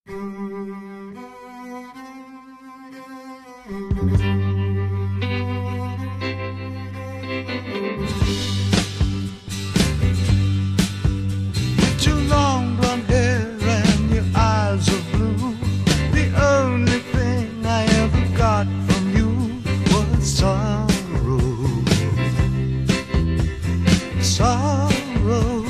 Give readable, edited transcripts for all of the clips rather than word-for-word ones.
Sorrow,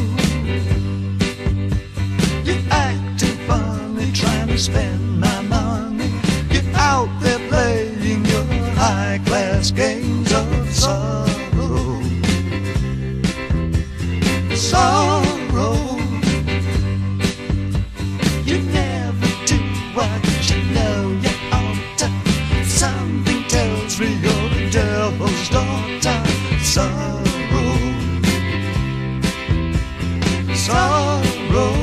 you're acting funny, trying to spend my money. You're out there playing your high-class games of sorrow. Sorrow, you never do what you know you ought to. Something tells me you're the devil's daughter. Sorrow, sorrow.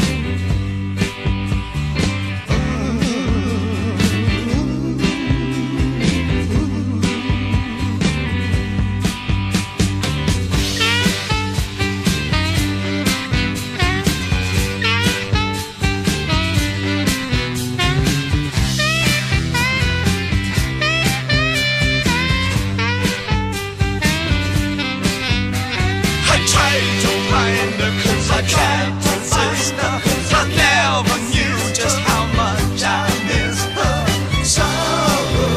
I can't resist her. I never knew just how much I miss her. Sorrow,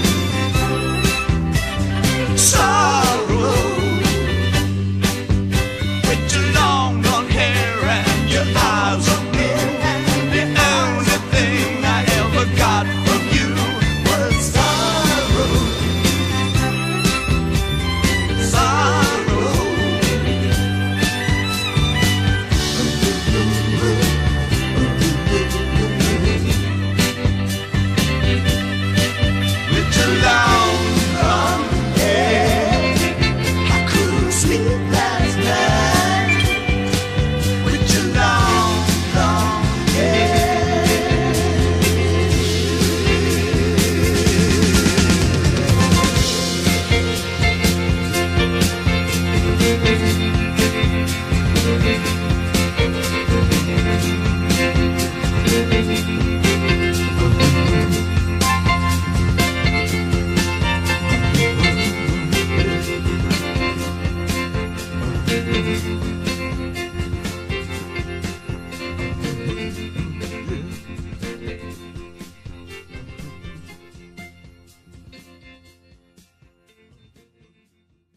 sorrow. With your long blonde hair and your eyes on me, the only thing I ever got from you was sorrow, sorrow. Thank you.